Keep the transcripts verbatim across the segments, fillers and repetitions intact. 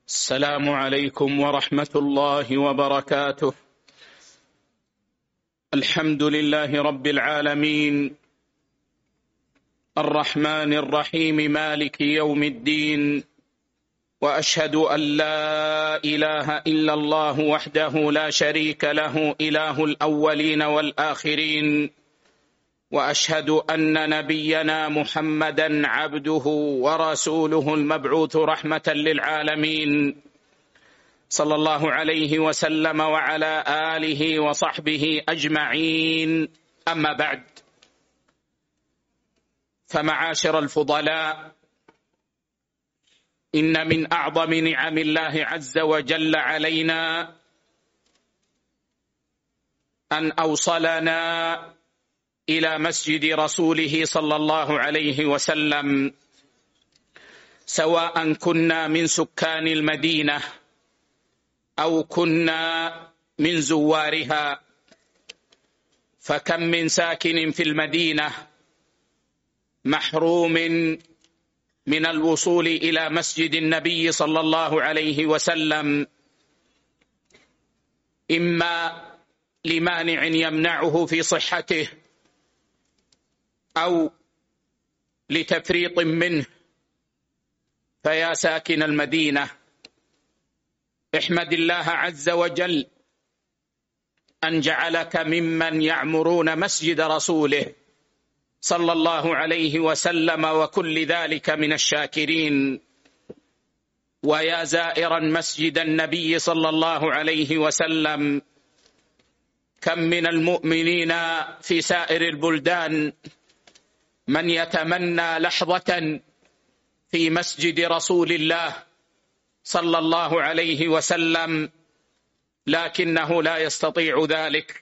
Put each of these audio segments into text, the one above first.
السلام عليكم ورحمة الله وبركاته. الحمد لله رب العالمين، الرحمن الرحيم، مالك يوم الدين، وأشهد أن لا إله إلا الله وحده لا شريك له، إله الأولين والآخرين، وأشهد أن نبينا محمدا عبده ورسوله المبعوث رحمة للعالمين، صلى الله عليه وسلم وعلى آله وصحبه أجمعين. أما بعد، فمعاشر الفضلاء، إن من أعظم نعم الله عز وجل علينا أن أوصلنا إلى مسجد رسوله صلى الله عليه وسلم، سواء كنا من سكان المدينة أو كنا من زوارها. فكم من ساكن في المدينة محروم من الوصول إلى مسجد النبي صلى الله عليه وسلم، إما لمانع يمنعه في صحته أو لتفريط منه. فيا ساكن المدينة، احمد الله عز وجل أن جعلك ممن يعمرون مسجد رسوله صلى الله عليه وسلم، وكل ذلك من الشاكرين. ويا زائرا مسجد النبي صلى الله عليه وسلم، كم من المؤمنين في سائر البلدان من يتمنى لحظة في مسجد رسول الله صلى الله عليه وسلم، لكنه لا يستطيع ذلك.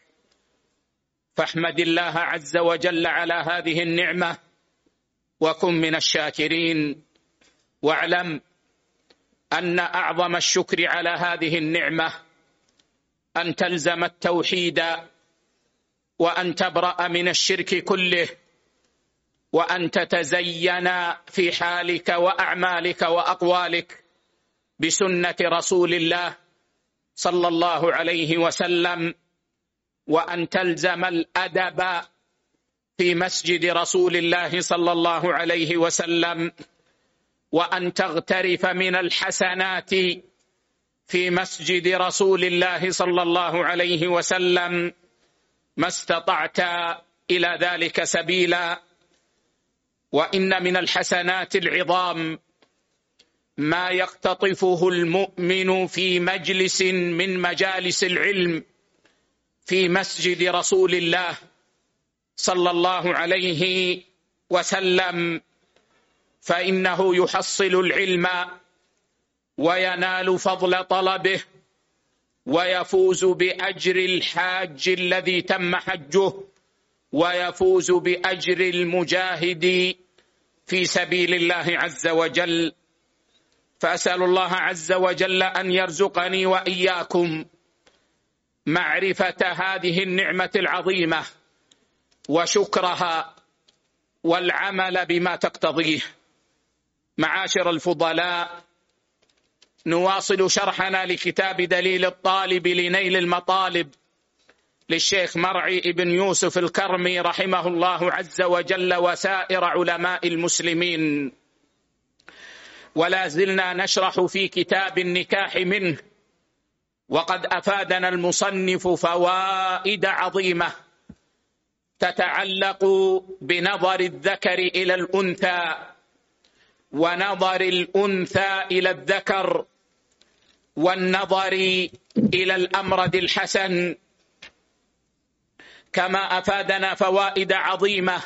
فاحمد الله عز وجل على هذه النعمة وكن من الشاكرين، واعلم أن أعظم الشكر على هذه النعمة أن تلزم التوحيد، وأن تبرأ من الشرك كله، وأن تتزين في حالك وأعمالك وأقوالك بسنة رسول الله صلى الله عليه وسلم، وأن تلزم الأدب في مسجد رسول الله صلى الله عليه وسلم، وأن تغترف من الحسنات في مسجد رسول الله صلى الله عليه وسلم ما استطعت إلى ذلك سبيلا. وإن من الحسنات العظام ما يقتطفه المؤمن في مجلس من مجالس العلم في مسجد رسول الله صلى الله عليه وسلم، فإنه يحصل العلم وينال فضل طلبه، ويفوز بأجر الحاج الذي تم حجه، ويفوز بأجر المجاهد في سبيل الله عز وجل. فأسأل الله عز وجل أن يرزقني وإياكم معرفة هذه النعمة العظيمة وشكرها والعمل بما تقتضيه. معاشر الفضلاء، نواصل شرحنا لكتاب دليل الطالب لنيل المطالب للشيخ مرعي ابن يوسف الكرمي رحمه الله عز وجل وسائر علماء المسلمين، ولا زلنا نشرح في كتاب النكاح منه، وقد أفادنا المصنف فوائد عظيمة تتعلق بنظر الذكر إلى الأنثى، ونظر الأنثى إلى الذكر، والنظر إلى الأمرد الحسن، كما أفادنا فوائد عظيمة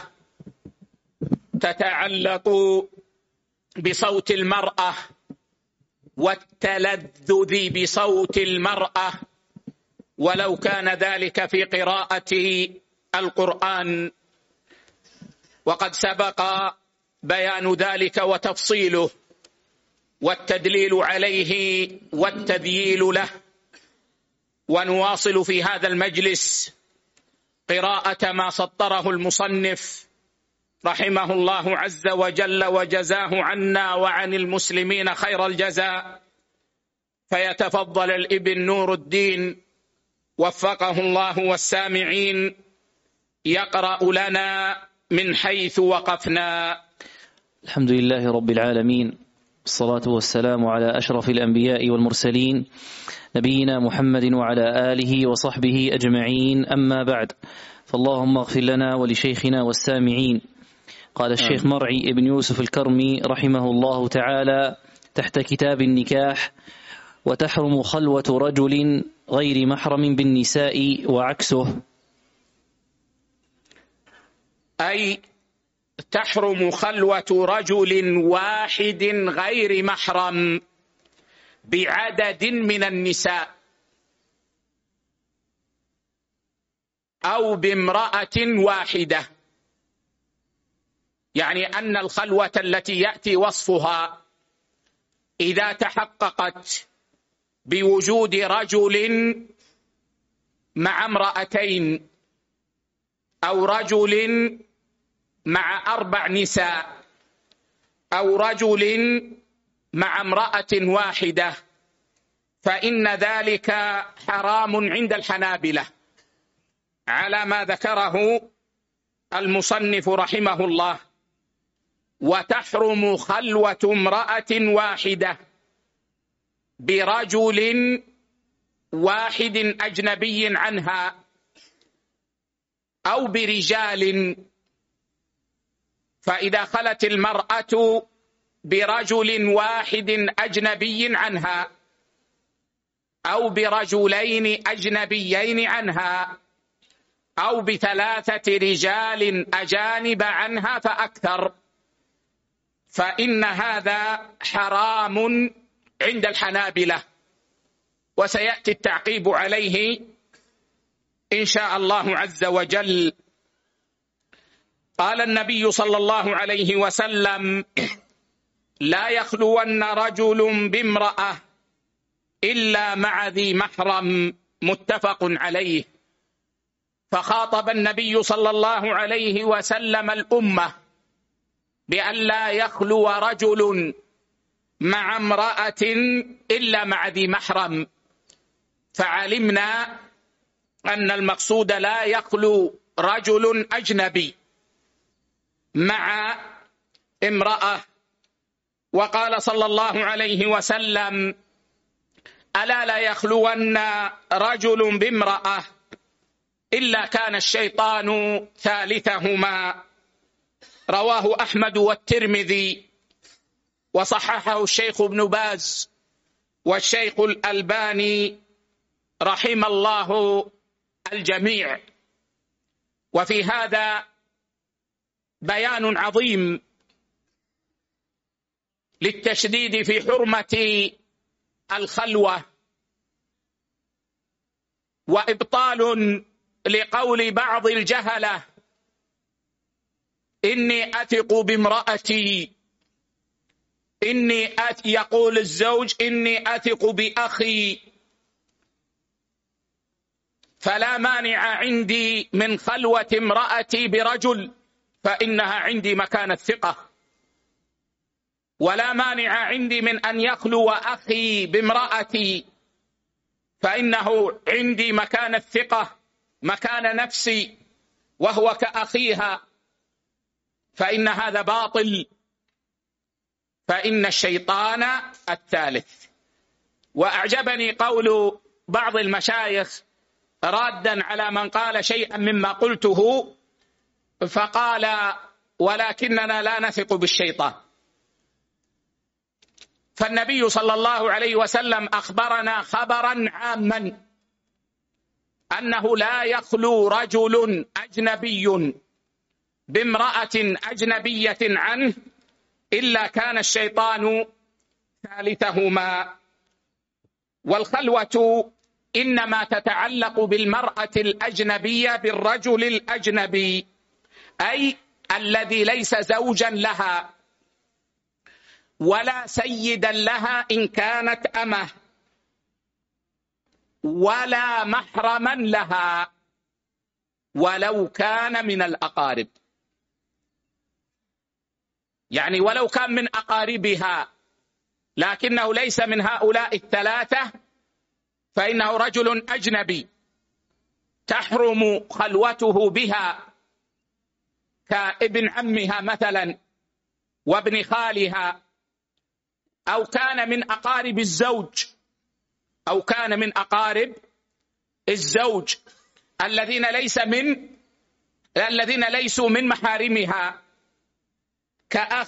تتعلق بصوت المرأة والتلذذ بصوت المرأة، ولو كان ذلك في قراءة القرآن، وقد سبق بيان ذلك وتفصيله والتدليل عليه والتذييل له. ونواصل في هذا المجلس قراءة ما سطره المصنف رحمه الله عز وجل وجزاه عنا وعن المسلمين خير الجزاء فيتفضل الابن نور الدين وفقه الله والسامعين يقرأ لنا من حيث وقفنا. الحمد لله رب العالمين، الصلاة والسلام على أشرف الأنبياء والمرسلين نبينا محمد وعلى آله وصحبه أجمعين، أما بعد، فاللهم اغفر لنا ولشيخنا والسامعين. قال الشيخ مرعي ابن يوسف الكرمي رحمه الله تعالى تحت كتاب النكاح: وتحرم خلوة رجل غير محرم بالنساء وعكسه. أي تحرم خلوة رجل واحد غير محرم بعدد من النساء أو بامرأة واحدة، يعني أن الخلوة التي يأتي وصفها إذا تحققت بوجود رجل مع امرأتين أو رجل مع أربع نساء أو رجل مع امرأة واحدة، فإن ذلك حرام عند الحنابلة على ما ذكره المصنف رحمه الله. وتحرم خلوة امرأة واحدة برجل واحد أجنبي عنها أو برجال، فإذا خلت المرأة برجل واحد أجنبي عنها أو برجلين أجنبيين عنها أو بثلاثة رجال أجانب عنها فأكثر، فإن هذا حرام عند الحنابلة، وسيأتي التعقيب عليه إن شاء الله عز وجل. قال النبي صلى الله عليه وسلم: لا يخلون رجل بامرأة إلا مع ذي محرم، متفق عليه. فخاطب النبي صلى الله عليه وسلم الأمة بأن لا يخلو رجل مع امرأة إلا مع ذي محرم، فعلمنا أن المقصود لا يخلو رجل أجنبي مع امرأة. وقال صلى الله عليه وسلم: ألا لا يخلون رجل بامرأة إلا كان الشيطان ثالثهما. رواه أحمد والترمذي وصححه الشيخ ابن باز والشيخ الألباني رحم الله الجميع. وفي هذا بيان عظيم للتشديد في حرمة الخلوة، وإبطال لقول بعض الجهلة: إني أثق بامرأتي، إني أث... يقول الزوج: إني أثق بأخي، فلا مانع عندي من خلوة امرأتي برجل فإنها عندي مكان الثقة، ولا مانع عندي من أن يخلو أخي بامرأتي فإنه عندي مكان الثقة، مكان نفسي، وهو كأخيها، فإن هذا باطل، فإن الشيطان الثالث. وأعجبني قول بعض المشايخ رادا على من قال شيئا مما قلته، فقال: ولكننا لا نثق بالشيطان. فالنبي صلى الله عليه وسلم أخبرنا خبرا عاما أنه لا يخلو رجل أجنبي بامرأة أجنبية عنه إلا كان الشيطان ثالثهما. والخلوة إنما تتعلق بالمرأة الأجنبية بالرجل الأجنبي، أي الذي ليس زوجا لها ولا سيدا لها إن كانت أمه، ولا محرما لها ولو كان من الأقارب. يعني ولو كان من أقاربها لكنه ليس من هؤلاء الثلاثة، فإنه رجل أجنبي تحرم خلوته بها، كابن عمها مثلا وابن خالها، أو كان من أقارب الزوج أو كان من أقارب الزوج الذين ليس من الذين ليسوا من محارمها، كأخ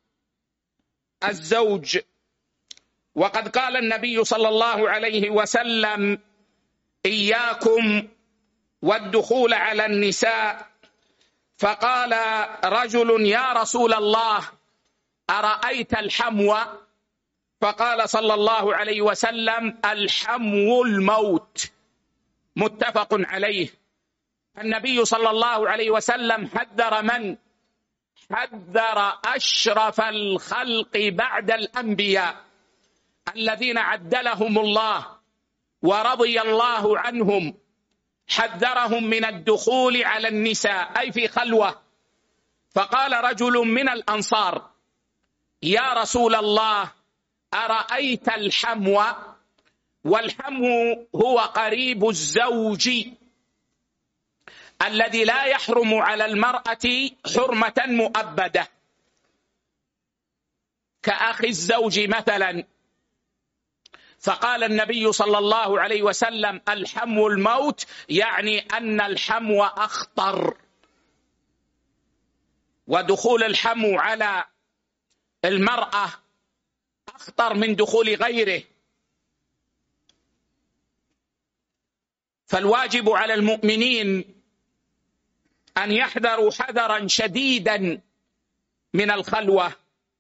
الزوج. وقد قال النبي صلى الله عليه وسلم: إياكم والدخول على النساء. فقال رجل: يا رسول الله، أرأيت الحمو؟ فقال صلى الله عليه وسلم: الحمو الموت. متفق عليه. النبي صلى الله عليه وسلم حذر من؟ حذر أشرف الخلق بعد الأنبياء الذين عدلهم الله ورضي الله عنهم، حذرهم من الدخول على النساء أي في خلوة. فقال رجل من الأنصار: يا رسول الله، أرأيت الحمو؟ والحمو هو قريب الزوج الذي لا يحرم على المرأة حرمة مؤبدة، كأخي الزوج مثلا. فقال النبي صلى الله عليه وسلم: الحمو الموت، يعني أن الحمو أخطر، ودخول الحمو على المرأة أخطر من دخول غيره. فالواجب على المؤمنين أن يحذروا حذرا شديدا من الخلوة.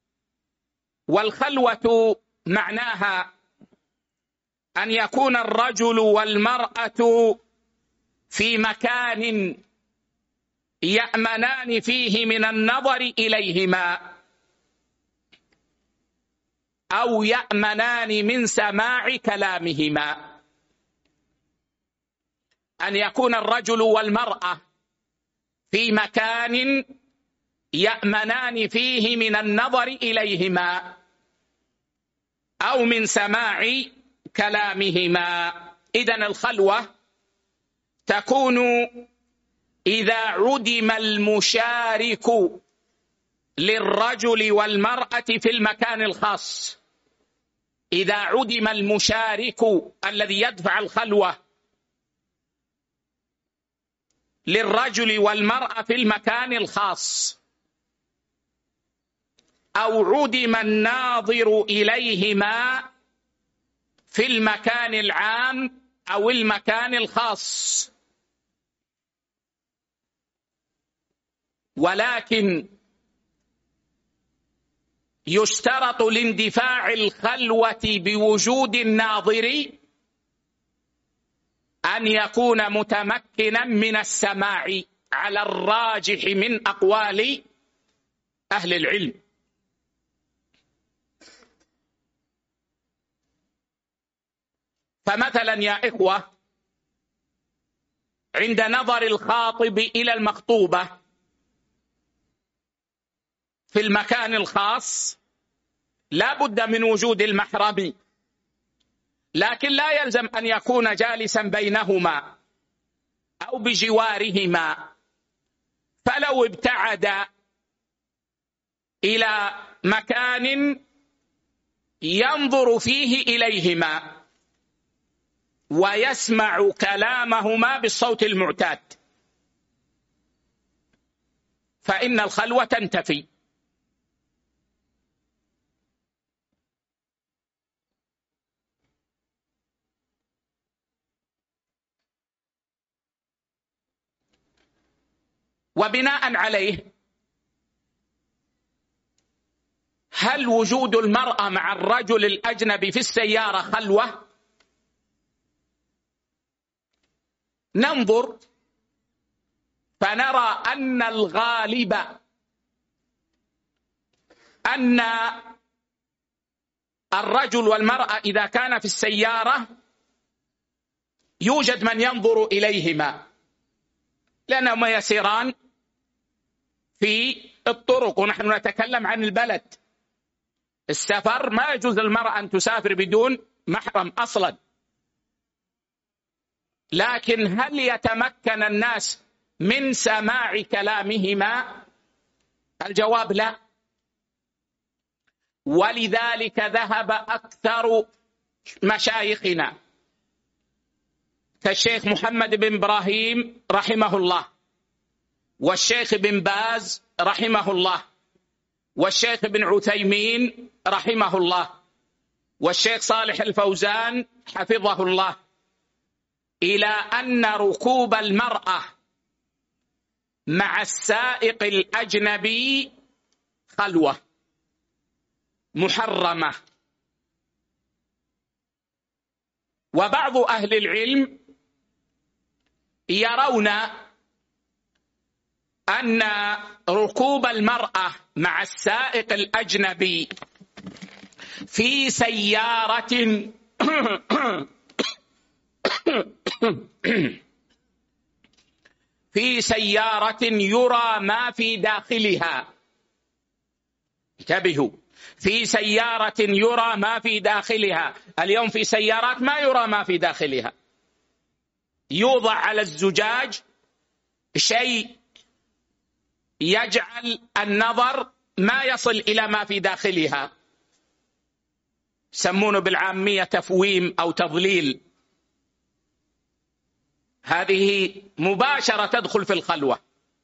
والخلوة معناها أن يكون الرجل والمرأة في مكان يأمنان فيه من النظر إليهما، أو يأمنان من سماع كلامهما. أن يكون الرجل والمرأة في مكان يأمنان فيه من النظر إليهما أو من سماع كلامهما. إذن الخلوة تكون إذا عدم المشارك للرجل والمرأة في المكان الخاص. إذا عدم المشارك الذي يدفع الخلوة للرجل والمرأة في المكان الخاص، أو عدم الناظر إليهما في المكان العام أو المكان الخاص. ولكن يشترط لاندفاع الخلوة بوجود الناظر أن يكون متمكنا من السماع على الراجح من أقوال أهل العلم. فمثلا يا إخوة، عند نظر الخاطب إلى المخطوبة في المكان الخاص لا بد من وجود المحرم، لكن لا يلزم أن يكون جالسا بينهما أو بجوارهما. فلو ابتعد إلى مكان ينظر فيه إليهما ويسمع كلامهما بالصوت المعتاد، فإن الخلوة تنتفي. وبناء عليه، هل وجود المرأة مع الرجل الأجنبي في السيارة خلوة؟ ننظر فنرى أن الغالب أن الرجل والمرأة إذا كان في السيارة يوجد من ينظر إليهما، لأنهما يسيران في الطرق ونحن نتكلم عن البلد. السفر ما يجوز للمرأة أن تسافر بدون محرم أصلا. لكن هل يتمكن الناس من سماع كلامهما؟ الجواب لا. ولذلك ذهب أكثر مشايخنا كالشيخ محمد بن إبراهيم رحمه الله، والشيخ بن باز رحمه الله، والشيخ بن عثيمين رحمه الله، والشيخ صالح الفوزان حفظه الله، إلى أن ركوب المرأة مع السائق الأجنبي خلوة محرمة. وبعض أهل العلم يرون أن ركوب المرأة مع السائق الأجنبي في سيارة في سيارة يرى ما في داخلها، انتبهوا، في سيارة يرى ما في داخلها. اليوم في سيارات ما يرى ما في داخلها، يوضع على الزجاج شيء يجعل النظر ما يصل إلى ما في داخلها، يسمونه بالعامية تفويم أو تضليل. هذه مباشرة تدخل في الخلوة.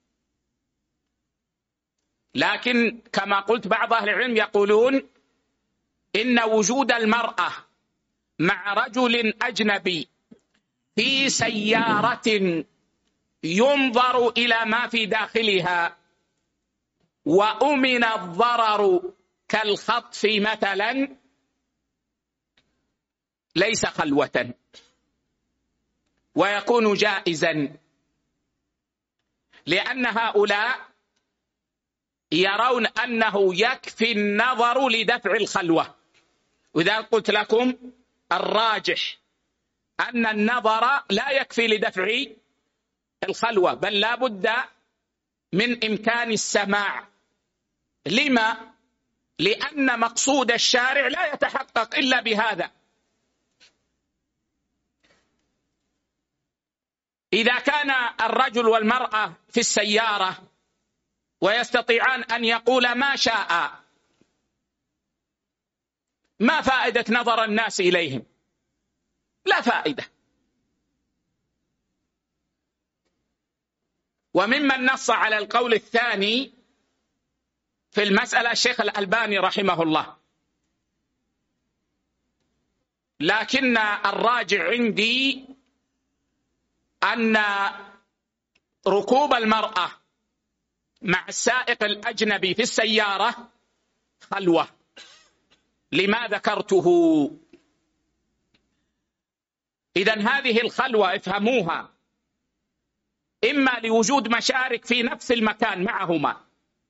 لكن كما قلت بعض أهل العلم يقولون إن وجود المرأة مع رجل أجنبي في سيارة ينظر إلى ما في داخلها وأمن الضرر كالخطف مثلا ليس خلوة، ويكون جائزا، لأن هؤلاء يرون أنه يكفي النظر لدفع الخلوة. وإذا قلت لكم الراجح أن النظر لا يكفي لدفع الخلوة، بل لا بد من إمكان السماع. لما؟ لأن مقصود الشارع لا يتحقق إلا بهذا. إذا كان الرجل والمرأة في السيارة ويستطيعان أن يقول ما شاء، ما فائدة نظر الناس إليهم؟ لا فائدة. وممن نص على القول الثاني في المسألة الشيخ الألباني رحمه الله، لكن الراجع عندي أن ركوب المرأة مع السائق الأجنبي في السيارة خلوة لما ذكرته. إذن هذه الخلوة افهموها، إما لوجود مشارك في نفس المكان معهما،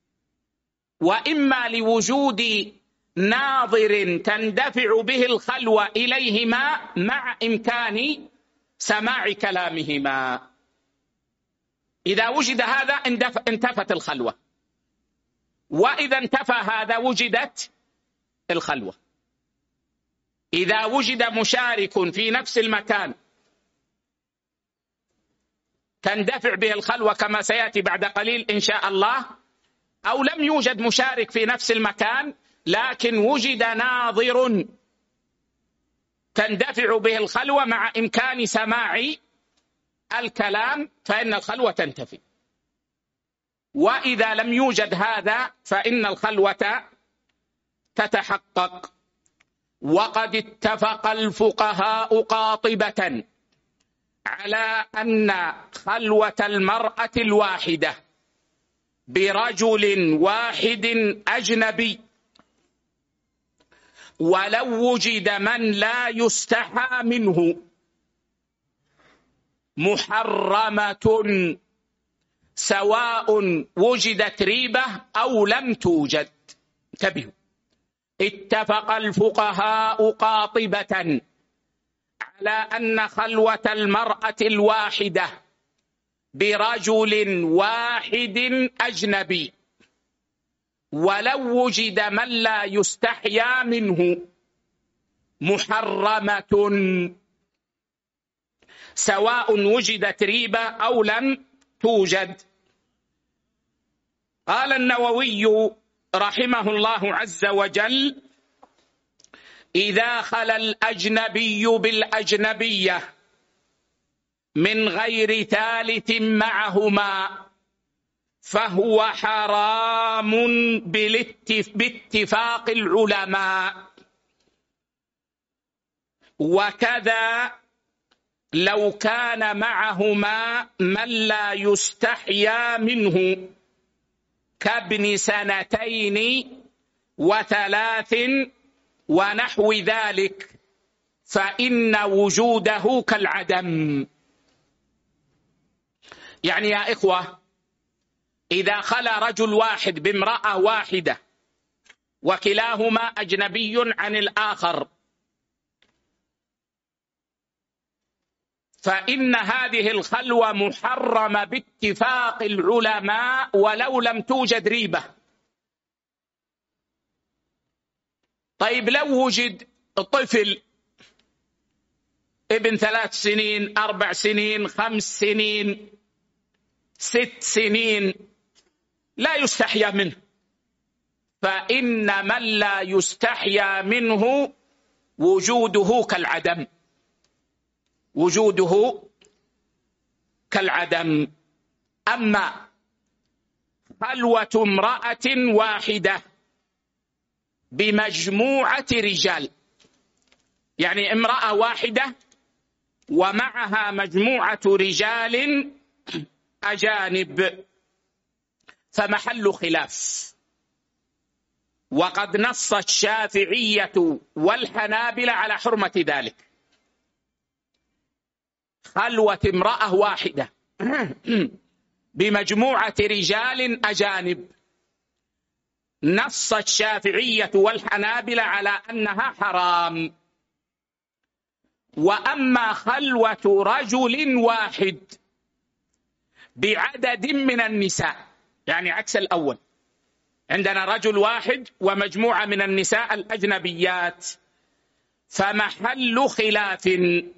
وإما لوجود ناظر تندفع به الخلوة إليهما مع إمكان سماع كلامهما. إذا وجد هذا انتفت الخلوة، وإذا انتفى هذا وجدت الخلوة. إذا وجد مشارك في نفس المكان تندفع به الخلوة كما سيأتي بعد قليل إن شاء الله، أو لم يوجد مشارك في نفس المكان لكن وجد ناظر تندفع به الخلوة مع إمكان سماع الكلام، فإن الخلوة تنتفي. وإذا لم يوجد هذا فإن الخلوة تتحقق. وقد اتفق الفقهاء قاطبة على أن خلوة المرأة الواحدة برجل واحد أجنبي ولو وجد من لا يستحى منه محرمة، سواء وجدت ريبة أو لم توجد. انتبهوا، اتفق الفقهاء قاطبة على أن خلوة المرأة الواحدة برجل واحد أجنبي ولو وجد من لا يستحيا منه محرمة، سواء وجدت ريبة أو لم توجد. قال النووي رحمه الله عز وجل: إذا خلا الأجنبي بالأجنبية من غير ثالث معهما فهو حرام باتفاق العلماء. وكذا لو كان معهما من لا يستحيا منه كابن سنتين وثلاث ونحو ذلك، فإن وجوده كالعدم. يعني يا إخوة، إذا خلا رجل واحد بامرأة واحدة وكلاهما أجنبي عن الآخر، فإن هذه الخلوة محرمة باتفاق العلماء ولو لم توجد ريبة. طيب لو وجد طفل ابن ثلاث سنين، أربع سنين، خمس سنين، ست سنين، لا يستحيا منه، فإن من لا يستحيا منه وجوده كالعدم، وجوده كالعدم. أما خلوة امرأة واحدة بمجموعة رجال، يعني امرأة واحدة ومعها مجموعة رجال أجانب، فمحل خلاف. وقد نص الشافعية والحنابلة على حرمة ذلك. خلوة امرأة واحدة بمجموعة رجال أجانب، نص الشافعية والحنابلة على أنها حرام. وأما خلوة رجل واحد بعدد من النساء، يعني عكس الأول، عندنا رجل واحد ومجموعة من النساء الأجنبيات، فمحل خلاف.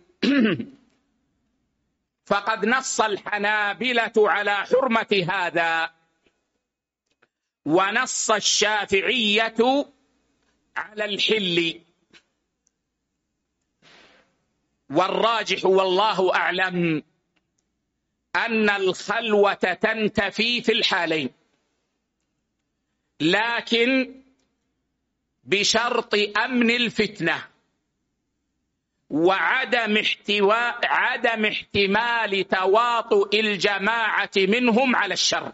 فقد نص الحنابلة على حرمة هذا، ونص الشافعية على الحل. والراجح والله أعلم أن الخلوة تنتفي في الحالين، لكن بشرط أمن الفتنة وعدم احتواء عدم احتمال تواطؤ الجماعة منهم على الشر.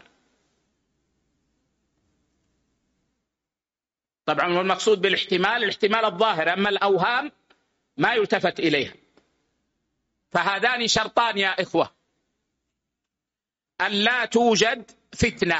طبعا المقصود بالاحتمال الاحتمال الظاهر، أما الأوهام ما يلتفت إليها. فهذان شرطان يا إخوة: أن لا توجد فتنة،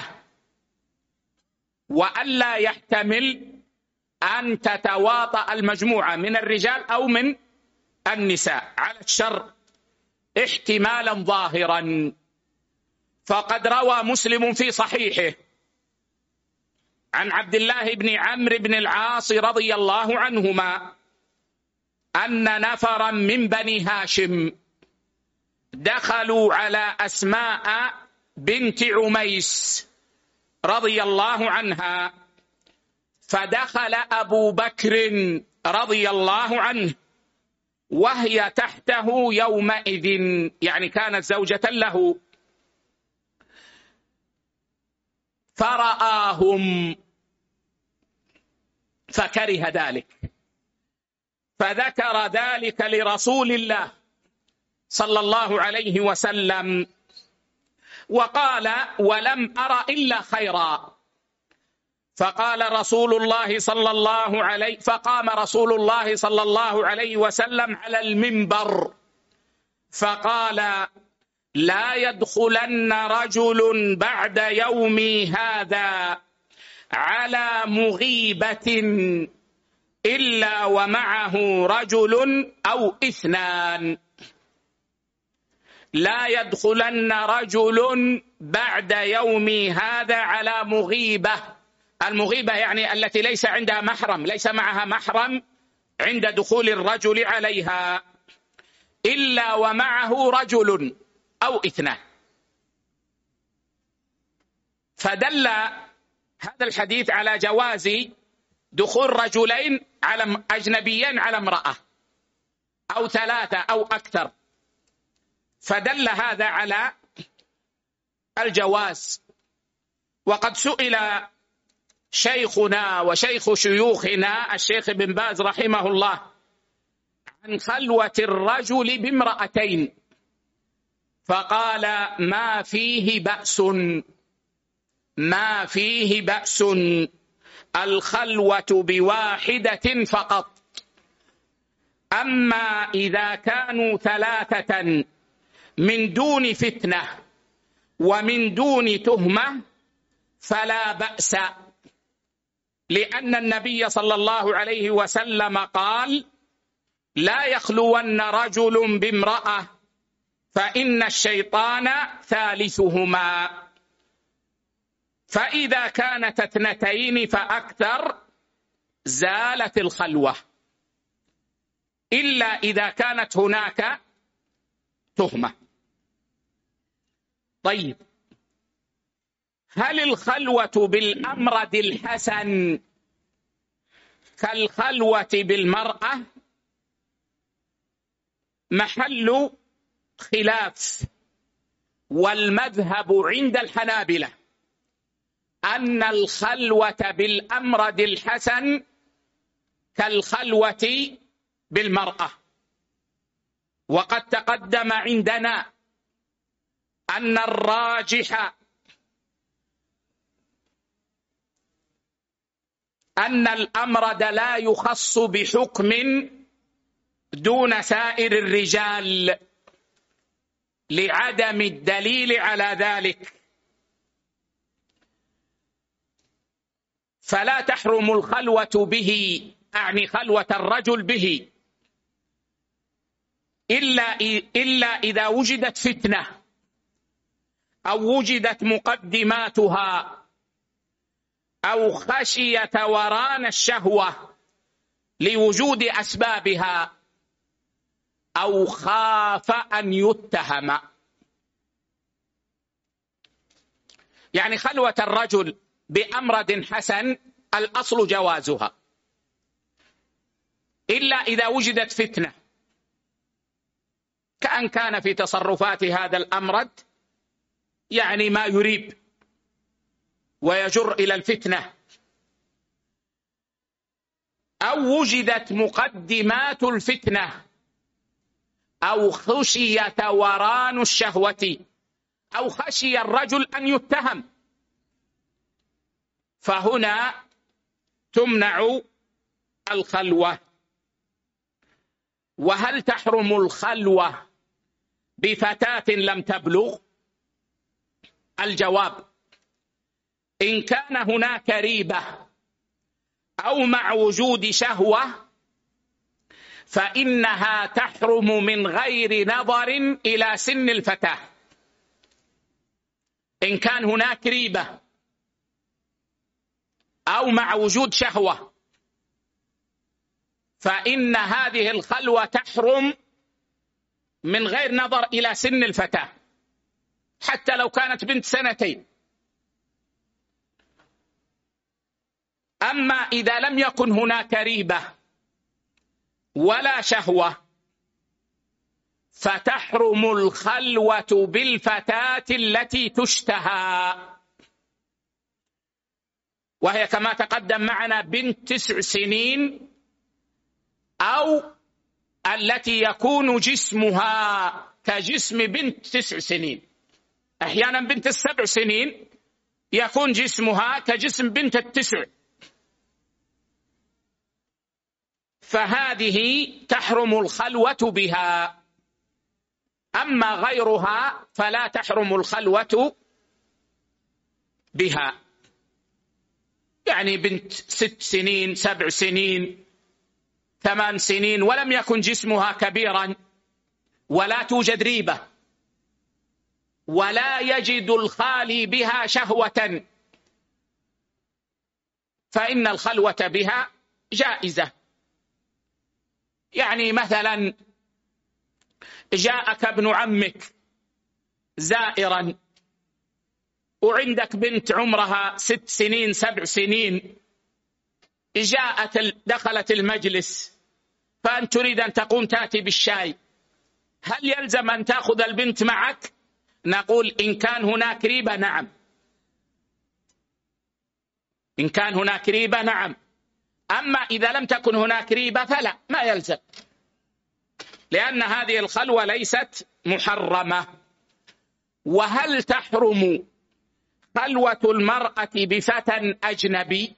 وأن لا يحتمل أن تتواطأ المجموعة من الرجال أو من النساء على الشر احتمالا ظاهرا. فقد روى مسلم في صحيحه عن عبد الله بن عمرو بن العاص رضي الله عنهما أن نفرا من بني هاشم دخلوا على أسماء بنت عميس رضي الله عنها، فدخل أبو بكر رضي الله عنه وهي تحته يومئذ، يعني كانت زوجة له، فرآهم فكره ذلك، فذكر ذلك لرسول الله صلى الله عليه وسلم، وقال: ولم أر إلا خيرا. فقال رسول الله صلى الله عليه فقام رسول الله صلى الله عليه وسلم على المنبر فقال: لا يدخلن رجل بعد يومي هذا على مغيبة إلا ومعه رجل أو اثنان. لا يدخلن رجل بعد يومي هذا على مغيبة، المغيبة يعني التي ليس عندها محرم، ليس معها محرم عند دخول الرجل عليها، إلا ومعه رجل أو اثنان. فدل هذا الحديث على جواز دخول رجلين على أجنبيين على امرأة أو ثلاثة أو أكثر، فدل هذا على الجواز. وقد سئل شيخنا وشيخ شيوخنا الشيخ ابن باز رحمه الله عن خلوة الرجل بامرأتين، فقال ما فيه بأس، ما فيه بأس، الخلوة بواحدة فقط. أما إذا كانوا ثلاثة من دون فتنة ومن دون تهمة فلا بأس، لأن النبي صلى الله عليه وسلم قال لا يخلون رجل بامرأة فإن الشيطان ثالثهما. فإذا كانت اثنتين فأكثر زالت الخلوة، إلا إذا كانت هناك تهمة. طيب، هل الخلوة بالأمرد الحسن كالخلوة بالمرأة؟ محل خلاف، والمذهب عند الحنابلة أن الخلوة بالأمرد الحسن كالخلوة بالمرأة. وقد تقدم عندنا أن الراجح أن الأمرد لا يخص بحكم دون سائر الرجال لعدم الدليل على ذلك، فلا تحرم الخلوة به، أعني خلوة الرجل به، إلا إلا إذا وجدت فتنة أو وجدت مقدماتها أو خشي ثوران الشهوة لوجود أسبابها أو خاف أن يتهم. يعني خلوة الرجل بأمرد حسن الأصل جوازها، إلا إذا وجدت فتنة، كأن كان في تصرفات هذا الأمرد يعني ما يريب ويجر إلى الفتنة، أو وجدت مقدمات الفتنة أو خشي ثوران الشهوة أو خشي الرجل أن يتهم، فهنا تمنع الخلوة. وهل تحرم الخلوة بفتاة لم تبلغ؟ الجواب: إن كان هناك ريبة أو مع وجود شهوة فإنها تحرم من غير نظر إلى سن الفتاة. إن كان هناك ريبة أو مع وجود شهوة فإن هذه الخلوة تحرم من غير نظر إلى سن الفتاة، حتى لو كانت بنت سنتين. أما إذا لم يكن هناك ريبة ولا شهوة فتحرم الخلوة بالفتاة التي تشتهى، وهي كما تقدم معنا بنت تسع سنين أو التي يكون جسمها كجسم بنت تسع سنين. أحيانا بنت السبع سنين يكون جسمها كجسم بنت التسع، فهذه تحرم الخلوة بها. أما غيرها فلا تحرم الخلوة بها، يعني بنت ست سنين سبع سنين ثمان سنين ولم يكن جسمها كبيرا ولا توجد ريبة ولا يجد الخالي بها شهوة، فإن الخلوة بها جائزة. يعني مثلا جاءك ابن عمك زائرا وعندك بنت عمرها ست سنين سبع سنين، جاءت دخلت المجلس فأنت تريد أن تقوم تأتي بالشاي، هل يلزم أن تأخذ البنت معك؟ نقول إن كان هناك ريبة نعم، إن كان هناك ريبة نعم، أما إذا لم تكن هناك ريبة فلا، ما يلزم، لأن هذه الخلوة ليست محرمة. وهل تحرم خلوة المرأة بفتى أجنبي؟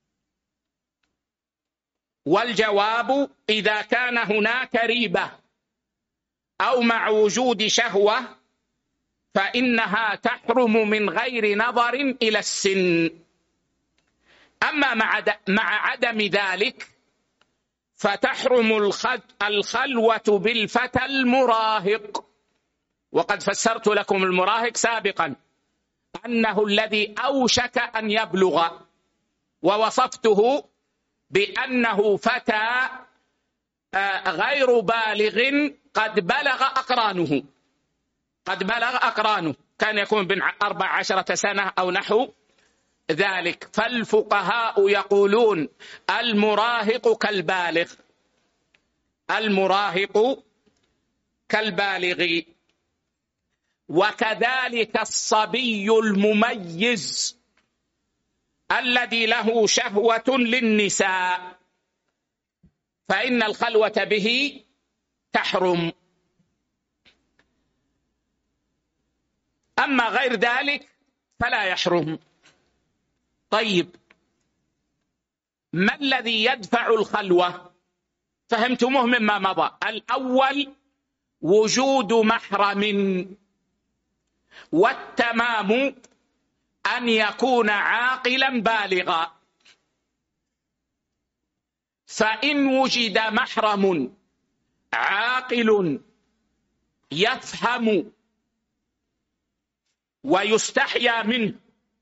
والجواب إذا كان هناك ريبة أو مع وجود شهوة فإنها تحرم من غير نظر إلى السن. أما مع عدم ذلك فتحرم الخلوة بالفتى المراهق، وقد فسرت لكم المراهق سابقا أنه الذي أوشك أن يبلغ، ووصفته بأنه فتى غير بالغ قد بلغ أقرانه، قد بلغ أقرانه، كان يكون بين أربع عشرة سنة أو نحو ذلك. فالفقهاء يقولون المراهق كالبالغ، المراهق كالبالغ. وكذلك الصبي المميز الذي له شهوة للنساء فإن الخلوة به تحرم. أما غير ذلك فلا يحرم. طيب، ما الذي يدفع الخلوة؟ فهمتموه مما مضى. الأول وجود محرم، والتمام أن يكون عاقلا بالغا. فإن وجد محرم عاقل يفهم ويستحيا منه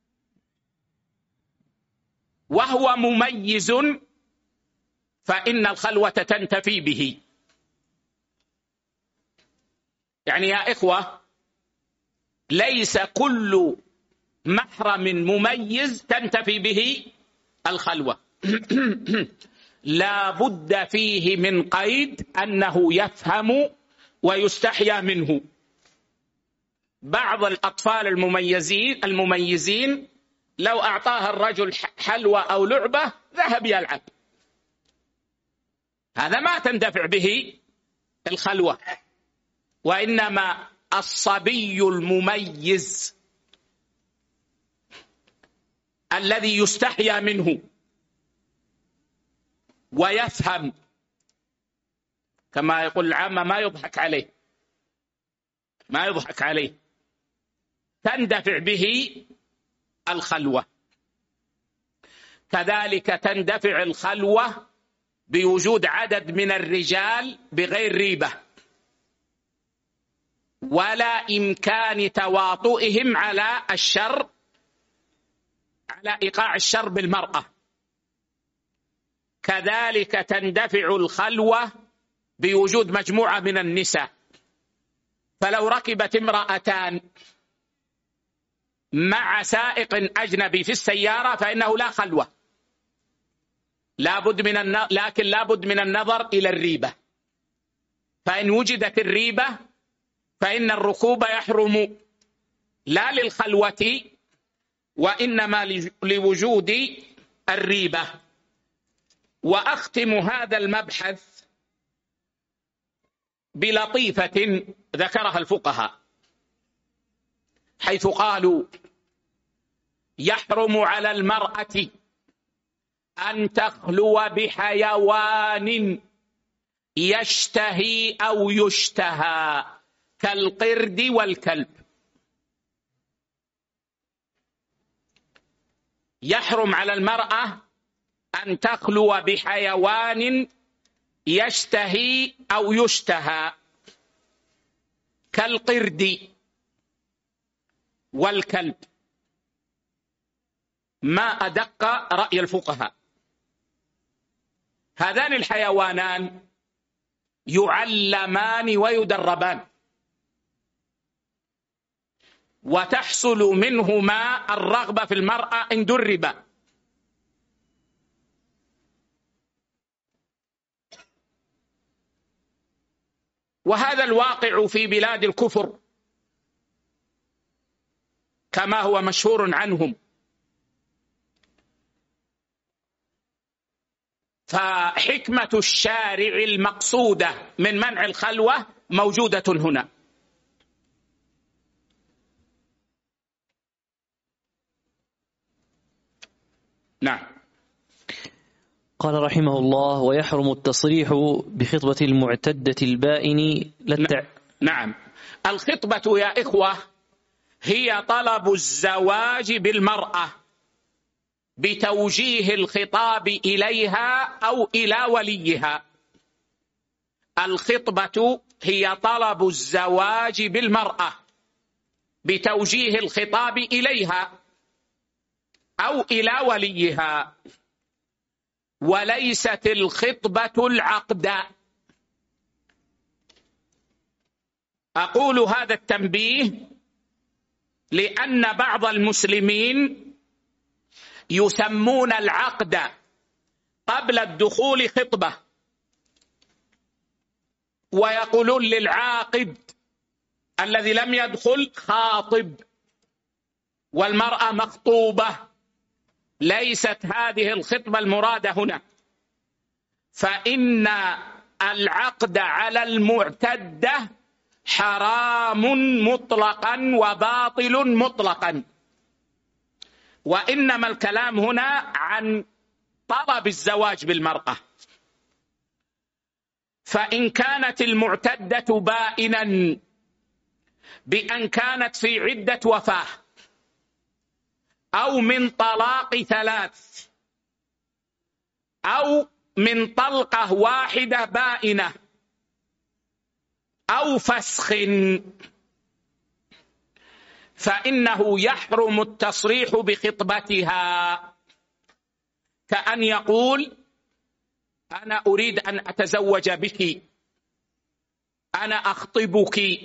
وهو مميز فإن الخلوة تنتفي به. يعني يا إخوة، ليس كل محرم مميز تنتفي به الخلوة لا بد فيه من قيد أنه يفهم ويستحيا منه. بعض الأطفال المميزين المميزين لو أعطاها الرجل حلوى أو لعبة ذهب يلعب، هذا ما تندفع به الخلوة. وإنما الصبي المميز الذي يستحيا منه ويفهم، كما يقول العامة ما يضحك عليه، ما يضحك عليه، تندفع به الخلوة. كذلك تندفع الخلوة بوجود عدد من الرجال بغير ريبة ولا إمكان تواطؤهم على الشر، على إيقاع الشر بالمرأة. كذلك تندفع الخلوة بوجود مجموعة من النساء، فلو ركبت امرأتان مع سائق أجنبي في السيارة فإنه لا خلوة، لابد من الن... لكن لابد من النظر إلى الريبة. فإن وجدت الريبة فإن الركوب يحرم لا للخلوة وإنما لوجود الريبة. وأختم هذا المبحث بلطيفة ذكرها الفقهاء، حيث قالوا يحرم على المرأة أن تخلو بحيوان يشتهي أو يشتهى كالقرد والكلب. يحرم على المرأة أن تخلو بحيوان يشتهي أو يشتهى كالقرد والكلب. ما أدق رأي الفقهاء. هذان الحيوانان يعلمان ويدربان، وتحصل منهما الرغبة في المرأة إن دربا. وهذا الواقع في بلاد الكفر كما هو مشهور عنهم. فحكمة الشارع المقصودة من منع الخلوة موجودة هنا. نعم. قال رحمه الله: ويحرم التصريح بخطبة المعتدة البائن للتع... نعم. الخطبة يا إخوة هي طلب الزواج بالمرأة بتوجيه الخطاب إليها أو إلى وليها. الخطبة هي طلب الزواج بالمرأة بتوجيه الخطاب إليها أو إلى وليها، وليست الخطبة العقد. أقول هذا التنبيه لأن بعض المسلمين يسمون العقد قبل الدخول خطبة، ويقولون للعاقد الذي لم يدخل خاطب، والمرأة مخطوبة. ليست هذه الخطبة المرادة هنا، فإن العقد على المعتدة حرام مطلقا وباطل مطلقا، وإنما الكلام هنا عن طلب الزواج بالمرأة. فإن كانت المعتدة بائنا بأن كانت في عدة وفاة أو من طلاق ثلاث أو من طلقة واحدة بائنة أو فسخ، فإنه يحرم التصريح بخطبتها، كأن يقول: أنا أريد أن أتزوج بك، أنا أخطبك،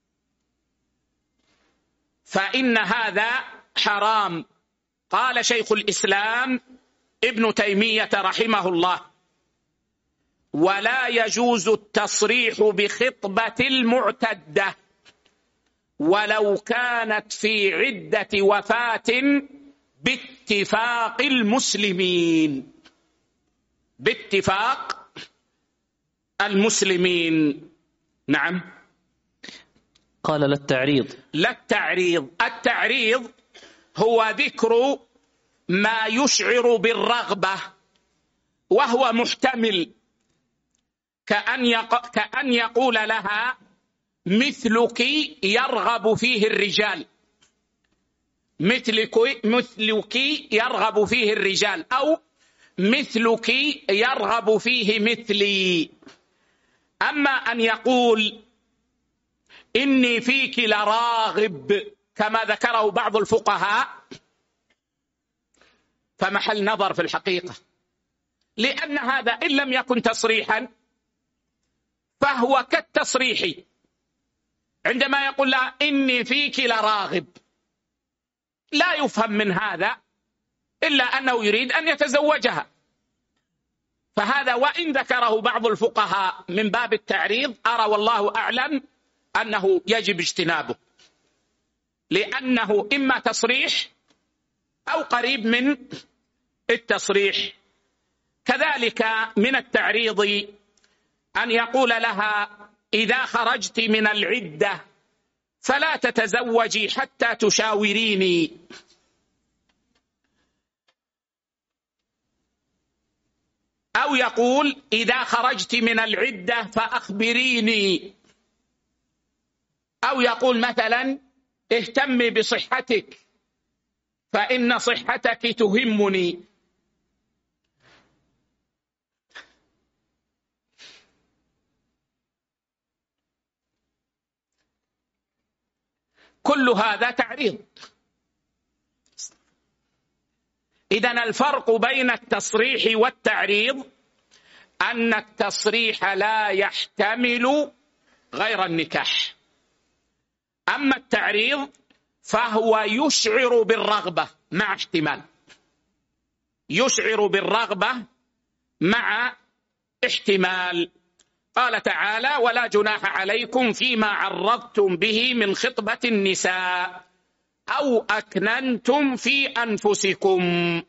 فإن هذا حرام. قال شيخ الإسلام ابن تيمية رحمه الله: ولا يجوز التصريح بخطبة المعتدة ولو كانت في عدة وفاة باتفاق المسلمين، باتفاق المسلمين. نعم. قال: لا التعريض. لا التعريض. التعريض هو ذكر ما يشعر بالرغبة وهو محتمل، كأن يق... كأن يقول لها: مثلك يرغب فيه الرجال، مثلك مثلك يرغب فيه الرجال، أو مثلك يرغب فيه مثلي. أما أن يقول: إني فيك لراغب كما ذكره بعض الفقهاء، فمحل نظر في الحقيقة، لأن هذا إن لم يكن تصريحا فهو كالتصريح. عندما يقول لها: إني فيك لراغب، لا يفهم من هذا إلا أنه يريد أن يتزوجها. فهذا وإن ذكره بعض الفقهاء من باب التعريض، أرى والله أعلم أنه يجب اجتنابه، لأنه إما تصريح أو قريب من التصريح. كذلك من التعريض أن يقول لها: إذا خرجت من العدة فلا تتزوجي حتى تشاوريني. أو يقول: إذا خرجت من العدة فأخبريني. أو يقول مثلا: اهتمي بصحتك فإن صحتك تهمني. كل هذا تعريض. إذن الفرق بين التصريح والتعريض أن التصريح لا يحتمل غير النكاح، أما التعريض فهو يشعر بالرغبة مع احتمال، يشعر بالرغبة مع احتمال. قال تعالى: ولا جناح عليكم فيما عرضتم به من خطبة النساء أو أكننتم في أنفسكم.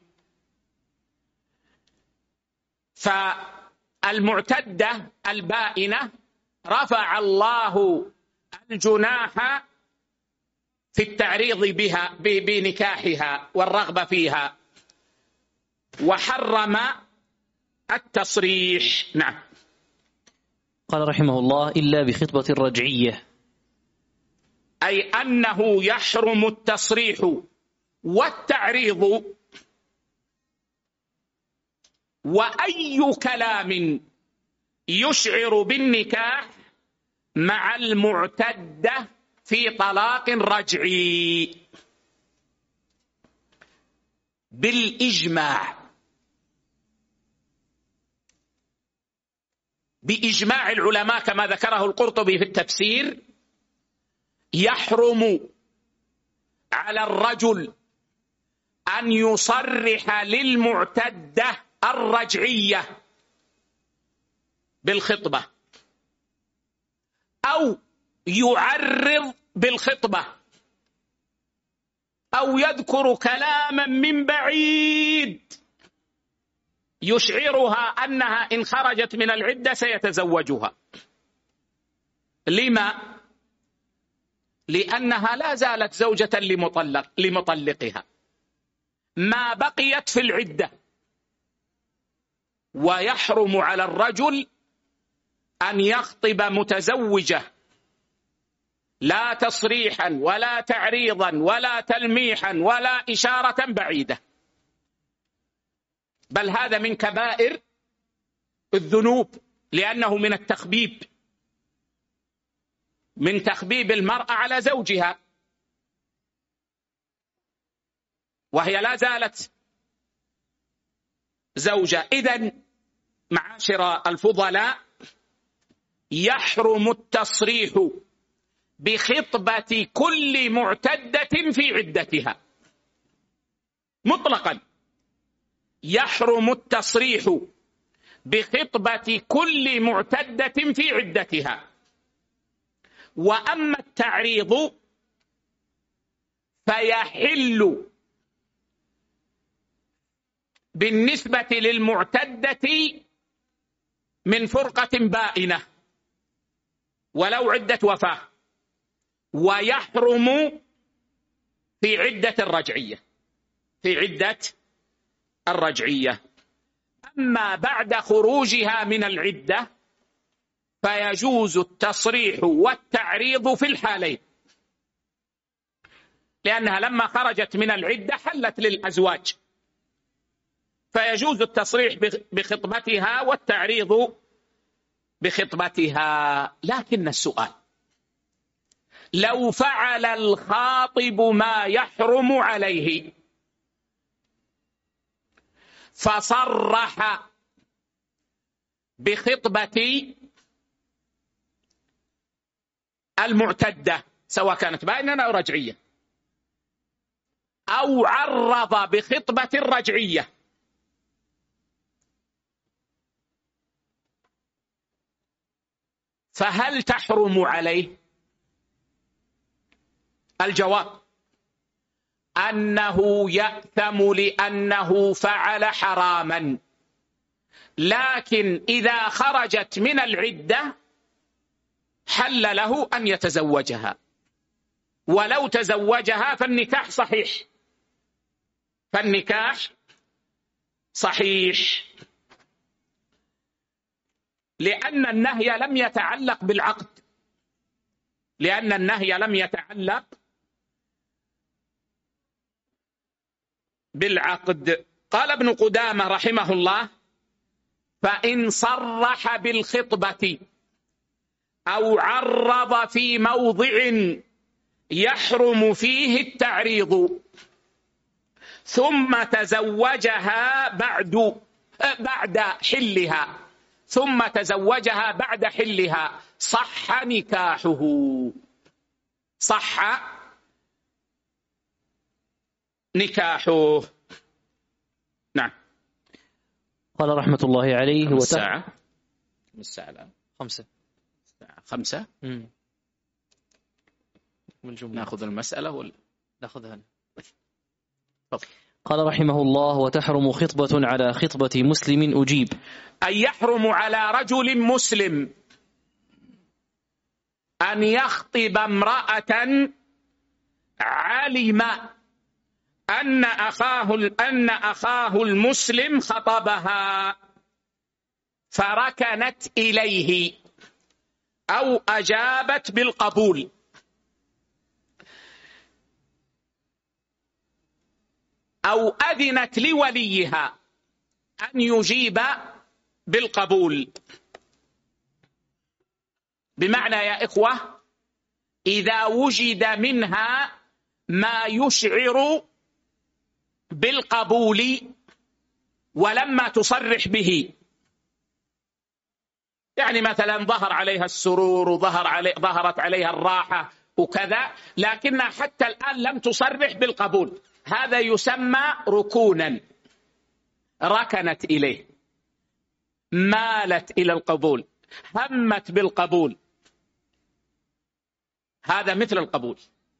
فالمعتدة البائنة رفع الله الجناح في التعريض بها بنكاحها والرغبة فيها، وحرم التصريح. نعم. قال رحمه الله: إلا بخطبة الرجعية، أي أنه يحرم التصريح والتعريض وأي كلام يشعر بالنكاح مع المعتدة في طلاق رجعي بالإجماع، بإجماع العلماء كما ذكره القرطبي في التفسير. يحرم على الرجل أن يصرح للمعتدة الرجعية بالخطبة أو يعرض بالخطبة أو يذكر كلاما من بعيد يشعرها أنها إن خرجت من العدة سيتزوجها. لما؟ لأنها لا زالت زوجة لمطلق لمطلقها ما بقيت في العدة، ويحرم على الرجل أن يخطب متزوجة لا تصريحا ولا تعريضا ولا تلميحا ولا إشارة بعيدة، بل هذا من كبائر الذنوب، لأنه من التخبيب، من تخبيب المرأة على زوجها، وهي لا زالت زوجة. إذن معاشر الفضلاء، يحرم التصريح بخطبة كل معتدة في عدتها مطلقا، يحرم التصريح بخطبة كل معتدة في عدتها. وأما التعريض فيحل بالنسبة للمعتدة من فرقة بائنة ولو عدة وفاة، ويحرم في عدة الرجعية، في عدة الرجعية. أما بعد خروجها من العدة فيجوز التصريح والتعريض في الحالين، لأنها لما خرجت من العدة حلت للأزواج، فيجوز التصريح بخطبتها والتعريض بخطبتها. لكن السؤال: لو فعل الخاطب ما يحرم عليه فصرح بخطبة المعتدة سواء كانت بائنة أو رجعية، أو عرض بخطبة الرجعية، فهل تحرم عليه؟ الجواب أنه يأثم لأنه فعل حراما، لكن إذا خرجت من العدة حل له أن يتزوجها، ولو تزوجها فالنكاح صحيح، فالنكاح صحيح، لأن النهي لم يتعلق بالعقد، لأن النهي لم يتعلق بالعقد. قال ابن قدامة رحمه الله: فإن صرح بالخطبة أو عرض في موضع يحرم فيه التعريض ثم تزوجها بعد بعد حلها ثم تزوجها بعد حلها صح نكاحه. صح نكاحه. نعم. قال رحمة الله عليه خمس ساعة خمس ساعة الآن خمسة خمسة والجملة. نأخذ المسألة ولا نأخذها؟ فضل. قال رحمه الله: وتحرم خطبة على خطبة مسلم أجيب. أن يحرم على رجل مسلم أن يخطب امرأة علم أن أخاه أن أخاه المسلم خطبها فركنت إليه أو أجابت بالقبول. أو أذنت لوليها أن يجيب بالقبول. بمعنى يا إخوة، إذا وجد منها ما يشعر بالقبول ولما تصرح به، يعني مثلا ظهر عليها السرور وظهر علي ظهرت عليها الراحة وكذا، لكنها حتى الآن لم تصرح بالقبول، هذا يسمى ركونا. ركنت إليه، مالت إلى القبول، همت بالقبول، هذا مثل القبول،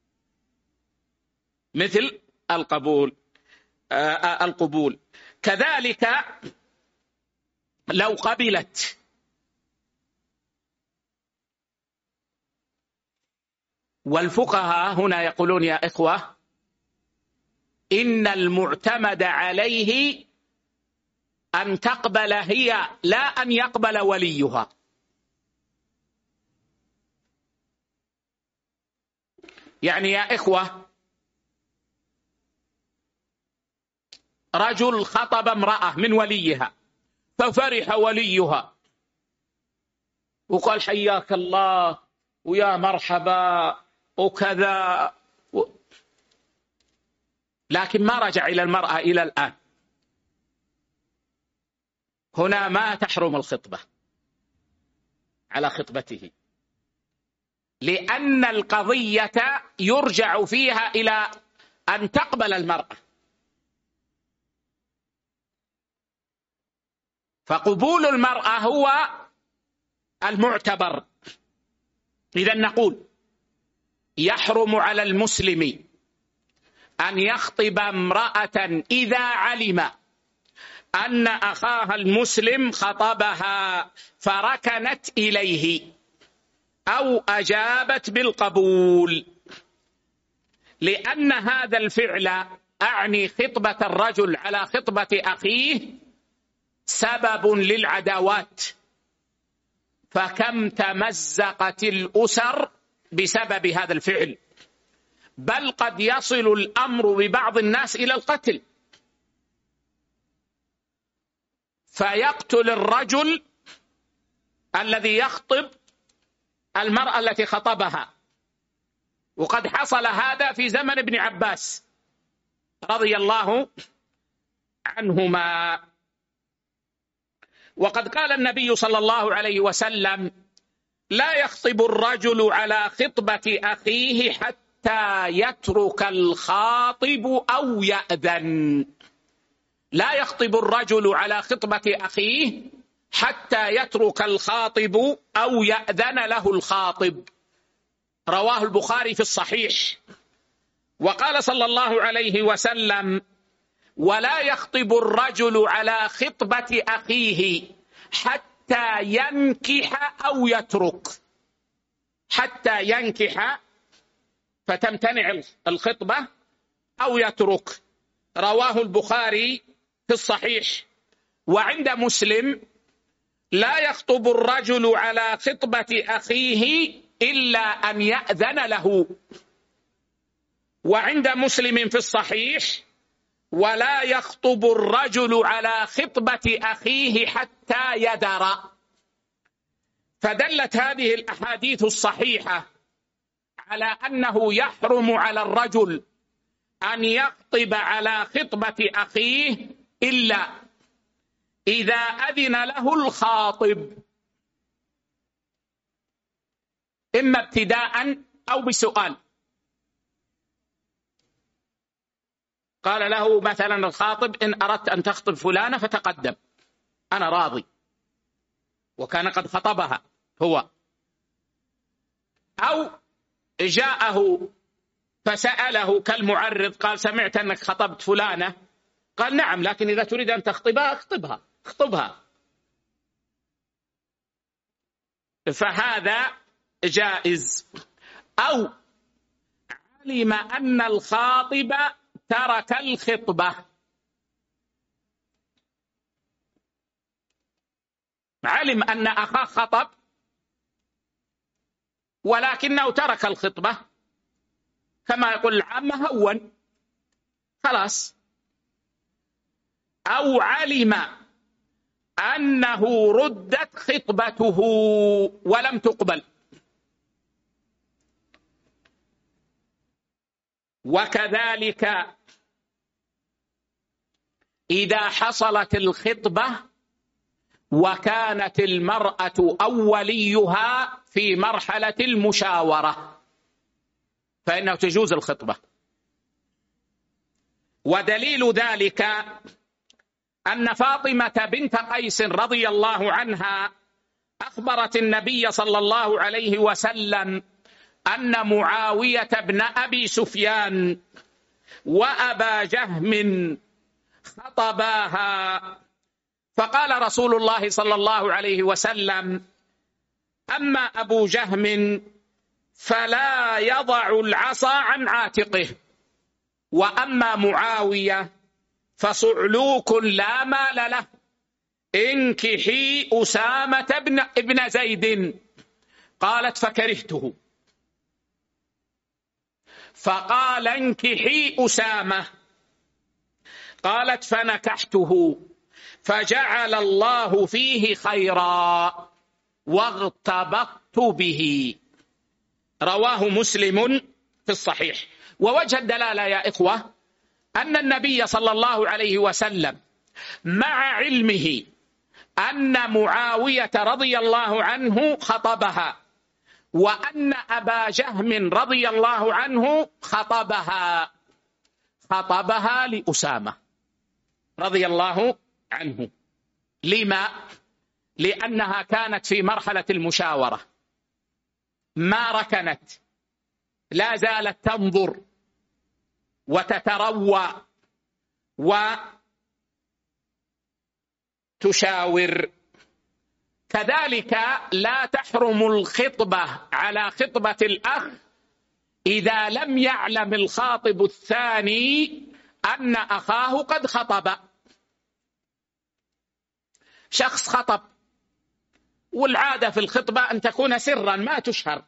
مثل القبول آه القبول. كذلك لو قبلت والفقهاء هنا يقولون يا إخوة إن المعتمد عليه أن تقبل هي لا أن يقبل وليها. يعني يا إخوة رجل خطب امرأة من وليها ففرح وليها وقال حياك الله ويا مرحبا وكذا و... لكن ما رجع إلى المرأة إلى الآن. هنا ما تحرم الخطبة على خطبته، لأن القضية يرجع فيها إلى أن تقبل المرأة، فقبول المرأة هو المعتبر. إذا نقول يحرم على المسلم أن يخطب امرأة إذا علم أن أخاها المسلم خطبها فركنت إليه أو أجابت بالقبول، لأن هذا الفعل أعني خطبة الرجل على خطبة أخيه سبب للعداوات، فكم تمزقت الأسر بسبب هذا الفعل، بل قد يصل الأمر ببعض الناس إلى القتل، فيقتل الرجل الذي يخطب المرأة التي خطبها. وقد حصل هذا في زمن ابن عباس رضي الله عنهما. وقد قال النبي صلى الله عليه وسلم: لا يخطب الرجل على خطبة أخيه حتى يترك الخاطب أو يأذن. لا يخطب الرجل على خطبة أخيه حتى يترك الخاطب أو يأذن له الخاطب. رواه البخاري في الصحيح. وقال صلى الله عليه وسلم: ولا يخطب الرجل على خطبة أخيه حتى ينكح أو يترك. حتى ينكح فتمتنع الخطبة أو يترك. رواه البخاري في الصحيح. وعند مسلم: لا يخطب الرجل على خطبة أخيه إلا أن يأذن له. وعند مسلم في الصحيح: ولا يخطب الرجل على خطبة أخيه حتى يدر. فدلت هذه الأحاديث الصحيحة على أنه يحرم على الرجل أن يخطب على خطبة أخيه إلا إذا أذن له الخاطب، إما ابتداء أو بسؤال. قال له مثلا الخاطب: إن أردت أن تخطب فلانة فتقدم، أنا راضي، وكان قد خطبها هو. أو جاءه فسأله كالمعرض، قال: سمعت أنك خطبت فلانة، قال: نعم، لكن إذا تريد أن تخطبها اخطبها اخطبها فهذا جائز. أو علم أن الخاطب ترك الخطبة، علم أن أخاه خطب ولكنه ترك الخطبة، كما يقول العامة هون خلاص. أو علم أنه ردت خطبته ولم تقبل، وكذلك إذا حصلت الخطبة وكانت المرأة أو وليها في مرحلة المشاورة فإنه تجوز الخطبة. ودليل ذلك أن فاطمة بنت قيس رضي الله عنها أخبرت النبي صلى الله عليه وسلم أن معاوية بن أبي سفيان وأبا جهم خطباها، فقال رسول الله صلى الله عليه وسلم: أما أبو جهم فلا يضع العصا عن عاتقه، وأما معاوية فصعلوك لا مال له، انكحي أسامة بن ابن زيد. قالت: فكرهته، فقال: انكحي أسامة. قالت: فنكحته، فجعل الله فيه خيرا واغتبطت به. رواه مسلم في الصحيح. ووجه الدلالة يا إخوة أن النبي صلى الله عليه وسلم مع علمه أن معاوية رضي الله عنه خطبها وأن أبا جهم رضي الله عنه خطبها، خطبها لأسامة رضي الله عنه. لما؟ لأنها كانت في مرحلة المشاورة، ما ركنت، لا زالت تنظر وتتروى وتشاور. كذلك لا تحرم الخطبة على خطبة الأخ إذا لم يعلم الخاطب الثاني أن أخاه قد خطب. شخص خطب والعادة في الخطبة أن تكون سرا ما تشهر،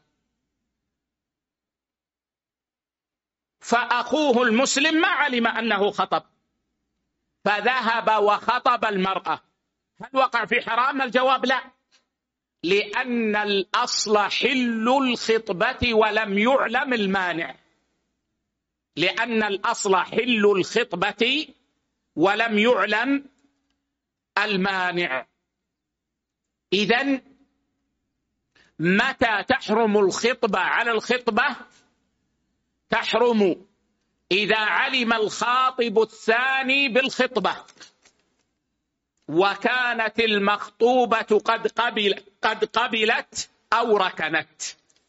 فأخوه المسلم ما علم أنه خطب فذهب وخطب المرأة، هل وقع في حرام؟ الجواب لا، لأن الأصل حل الخطبة ولم يعلم المانع، لأن الأصل حل الخطبة ولم يعلم المانع. إذن متى تحرم الخطبة على الخطبة؟ تحرم إذا علم الخاطب الثاني بالخطبة وكانت المخطوبة قد قبل قد قبلت أو ركنت،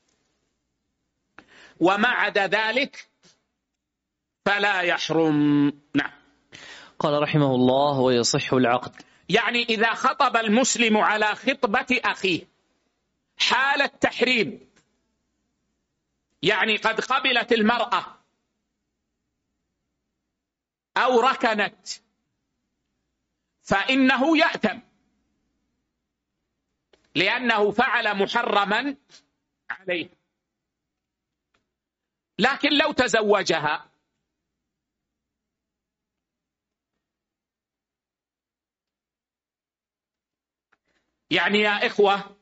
وما عدا ذلك فلا يحرم. نعم. قال رحمه الله: ويصح العقد. يعني إذا خطب المسلم على خطبة أخيه حال التحريم، يعني قد قبلت المرأة أو ركنت، فإنه يأثم لأنه فعل محرما عليه. لكن لو تزوجها يعني يا إخوة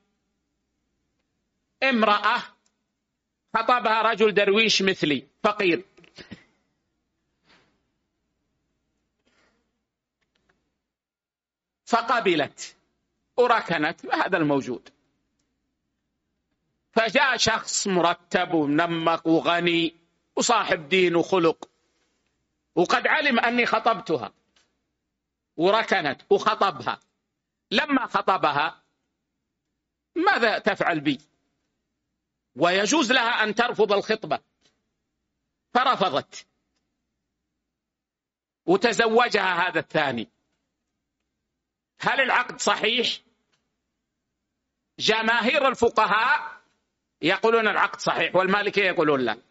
امرأة خطبها رجل درويش مثلي فقير، فقبلت وركنت، هذا الموجود. فجاء شخص مرتب ومنمق وغني وصاحب دين وخلق، وقد علم أني خطبتها وركنت وخطبها. لما خطبها ماذا تفعل بي؟ ويجوز لها أن ترفض الخطبة، فرفضت وتزوجها هذا الثاني. هل العقد صحيح؟ جماهير الفقهاء يقولون العقد صحيح، والمالكية يقولون لا.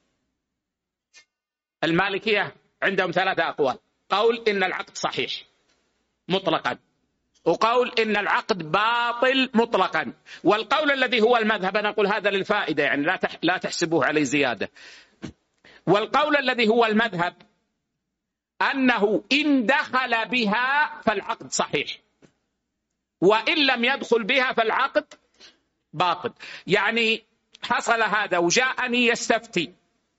المالكية عندهم ثلاثة أقوال: قول إن العقد صحيح مطلقا، وقول إن العقد باطل مطلقا، والقول الذي هو المذهب أنا أقول هذا للفائدة، يعني لا لا تحسبوه عليه زيادة. والقول الذي هو المذهب أنه إن دخل بها فالعقد صحيح، وإن لم يدخل بها فالعقد باطل. يعني حصل هذا وجاءني يستفتي،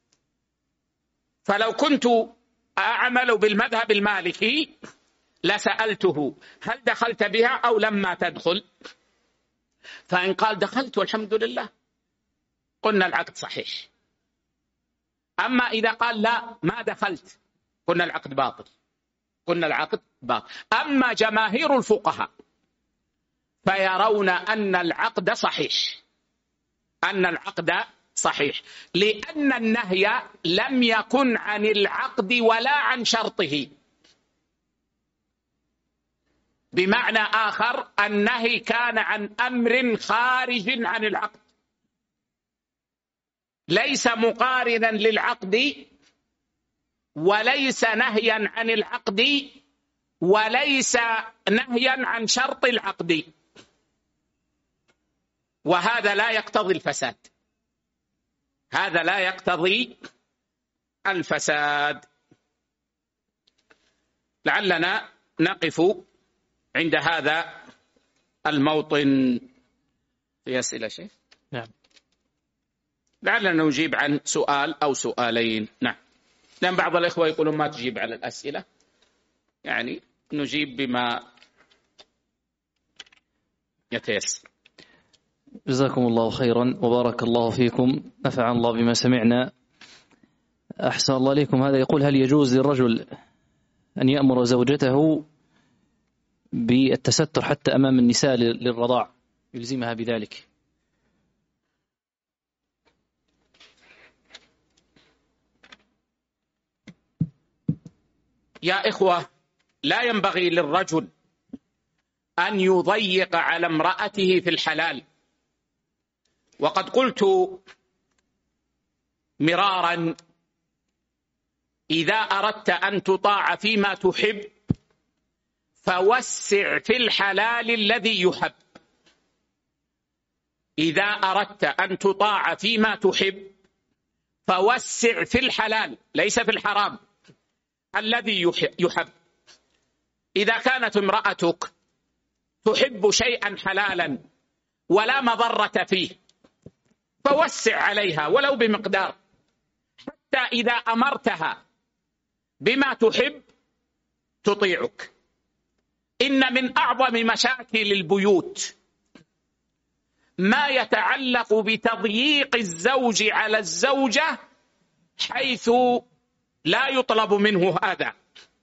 فلو كنت أعمل بالمذهب المالكي لسألته هل دخلت بها أو لما تدخل؟ فإن قال دخلت والحمد لله قلنا العقد صحيح. أما إذا قال لا ما دخلت قلنا العقد باطل، قلنا العقد باطل. أما جماهير الفقهاء فيرون أن العقد صحيح، أن العقد صحيح، لأن النهي لم يكن عن العقد ولا عن شرطه. بمعنى آخر النهي كان عن أمر خارج عن العقد، ليس مقارنا للعقد، وليس نهيا عن العقد، وليس نهيا عن شرط العقد، وهذا لا يقتضي الفساد، هذا لا يقتضي الفساد. لعلنا نقف عند هذا الموطن. في أسئلة شيء؟ نعم. لعلنا نجيب عن سؤال أو سؤالين. نعم، لأن بعض الإخوة يقولون ما تجيب على الأسئلة، يعني نجيب بما يتيسر. جزاكم الله خيرا وبارك الله فيكم، نفع الله بما سمعنا. أحسن الله إليكم. هذا يقول: هل يجوز للرجل أن يأمر زوجته بالتستر حتى أمام النساء للرضاع، يلزمها بذلك؟ يا إخوة، لا ينبغي للرجل أن يضيق على امرأته في الحلال. وقد قلت مرارا: إذا أردت أن تطاع فيما تحب فوسع في الحلال الذي يحب. إذا أردت أن تطاع فيما تحب فوسع في الحلال، ليس في الحرام، الذي يحب. إذا كانت امرأتك تحب شيئا حلالا ولا مضرة فيه فوسع عليها ولو بمقدار، حتى إذا أمرتها بما تحب تطيعك. إن من أعظم مشاكل البيوت ما يتعلق بتضييق الزوج على الزوجة حيث لا يطلب منه هذا.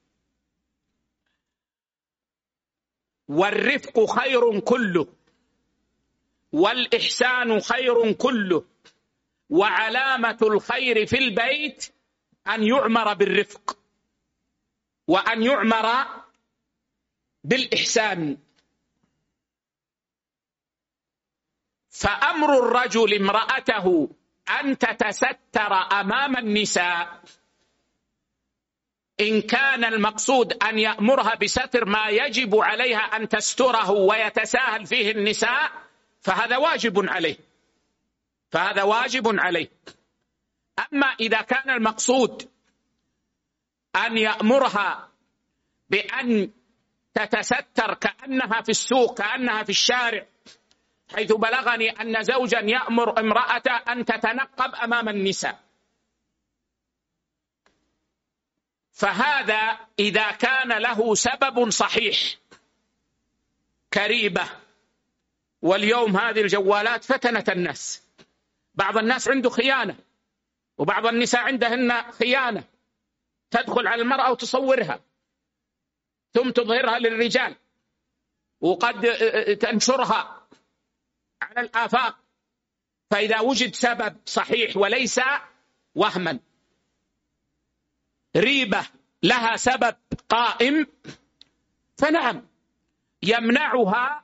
والرفق خير كله، والإحسان خير كله، وعلامة الخير في البيت أن يعمر بالرفق وأن يعمر بالإحسان. فأمر الرجل امرأته أن تتستر أمام النساء إن كان المقصود أن يأمرها بستر ما يجب عليها أن تستره ويتساهل فيه النساء فهذا واجب عليه، فهذا واجب عليه. أما إذا كان المقصود أن يأمرها بأن تتستر كأنها في السوق، كأنها في الشارع، حيث بلغني أن زوجا يأمر امرأته أن تتنقب أمام النساء، فهذا إذا كان له سبب صحيح كريبة. واليوم هذه الجوالات فتنت الناس، بعض الناس عنده خيانة، وبعض النساء عندهن خيانة، تدخل على المرأة وتصورها ثم تظهرها للرجال، وقد تنشرها على الآفاق. فإذا وجد سبب صحيح وليس وهما، ريبة لها سبب قائم، فنعم يمنعها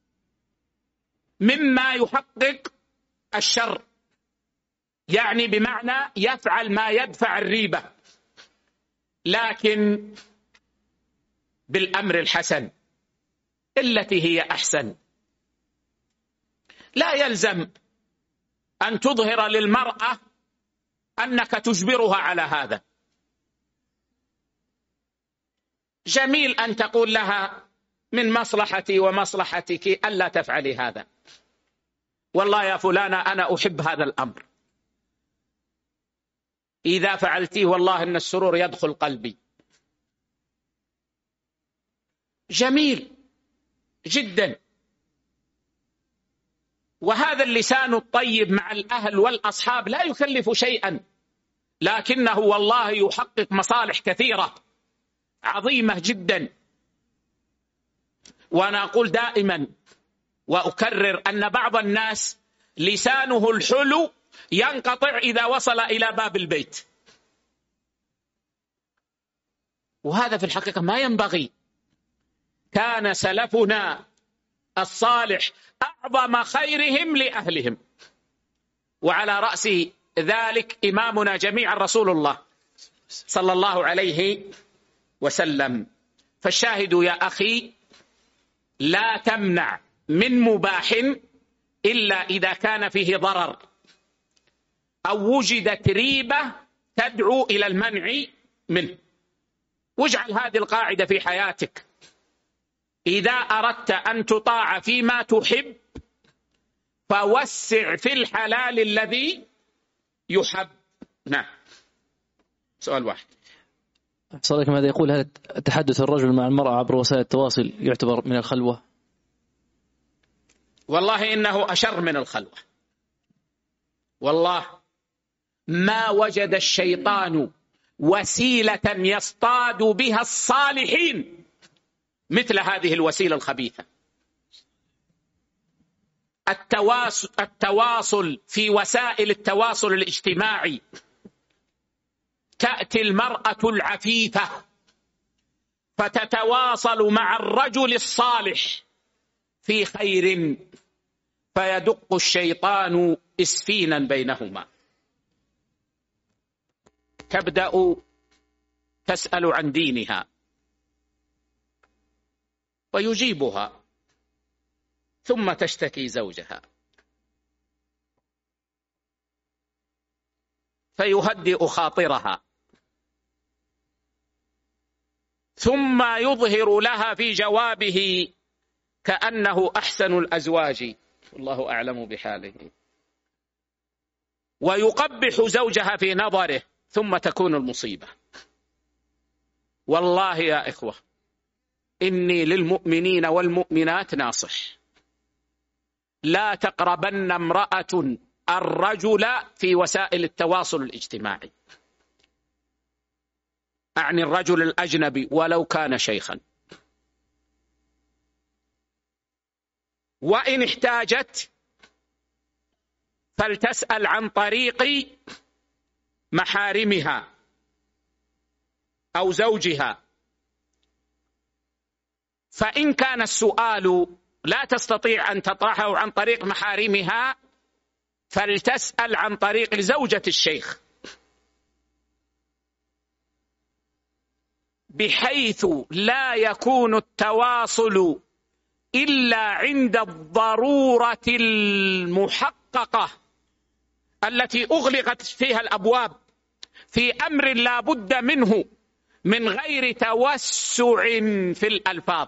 مما يحقق الشر، يعني بمعنى يفعل ما يدفع الريبة، لكن بالأمر الحسن التي هي أحسن. لا يلزم أن تظهر للمرأة أنك تجبرها على هذا. جميل أن تقول لها من مصلحتي ومصلحتك ألا تفعلي هذا، والله يا فلانة أنا أحب هذا الأمر، إذا فعلتيه والله إن السرور يدخل قلبي. جميل جدا. وهذا اللسان الطيب مع الأهل والأصحاب لا يكلف شيئا، لكنه والله يحقق مصالح كثيرة عظيمة جدا. وأنا أقول دائما وأكرر أن بعض الناس لسانه الحلو ينقطع إذا وصل إلى باب البيت، وهذا في الحقيقة ما ينبغي. كان سلفنا الصالح أعظم خيرهم لأهلهم، وعلى رأس ذلك إمامنا جميعا رسول الله صلى الله عليه وسلم. فالشاهد يا أخي لا تمنع من مباح إلا إذا كان فيه ضرر أو وجدت ريبة تدعو إلى المنع منه. واجعل هذه القاعدة في حياتك: إذا أردت أن تطاع فيما تحب فوسع في الحلال الذي يحب. نعم. سؤال واحد. صدق ماذا يقول: هل تحدث الرجل مع المرأة عبر وسائل التواصل يعتبر من الخلوة؟ والله إنه أشر من الخلوة. والله ما وجد الشيطان وسيلة يصطاد بها الصالحين مثل هذه الوسيلة الخبيثة. التواصل, التواصل في وسائل التواصل الاجتماعي، تأتي المرأة العفيفة فتتواصل مع الرجل الصالح في خير، فيدق الشيطان إسفينا بينهما. تبدأ تسأل عن دينها ويجيبها، ثم تشتكي زوجها فيهدئ خاطرها، ثم يظهر لها في جوابه كأنه أحسن الأزواج والله أعلم بحاله، ويقبح زوجها في نظره، ثم تكون المصيبة. والله يا إخوة إني للمؤمنين والمؤمنات ناصح: لا تقربن امرأة الرجل في وسائل التواصل الاجتماعي، أعني الرجل الأجنبي ولو كان شيخا، وإن احتاجت فلتسأل عن طريق محارمها أو زوجها. فإن كان السؤال لا تستطيع أن تطرحه عن طريق محارمها فلتسأل عن طريق زوجة الشيخ، بحيث لا يكون التواصل إلا عند الضرورة المحققة التي أغلقت فيها الأبواب في أمر لا بد منه من غير توسع في الألفاظ.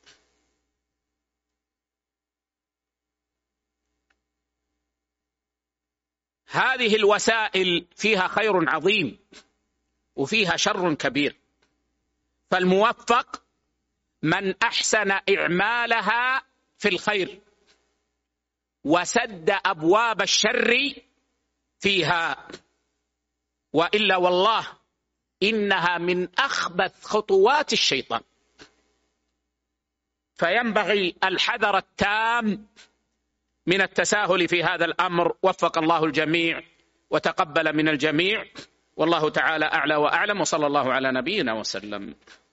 هذه الوسائل فيها خير عظيم وفيها شر كبير، فالموفق من أحسن إعمالها في الخير وسد أبواب الشر فيها، وإلا والله إنها من أخبث خطوات الشيطان. فينبغي الحذر التام من التساهل في هذا الأمر. وفق الله الجميع وتقبل من الجميع، والله تعالى أعلى وأعلم، وصلى الله على نبينا وسلم.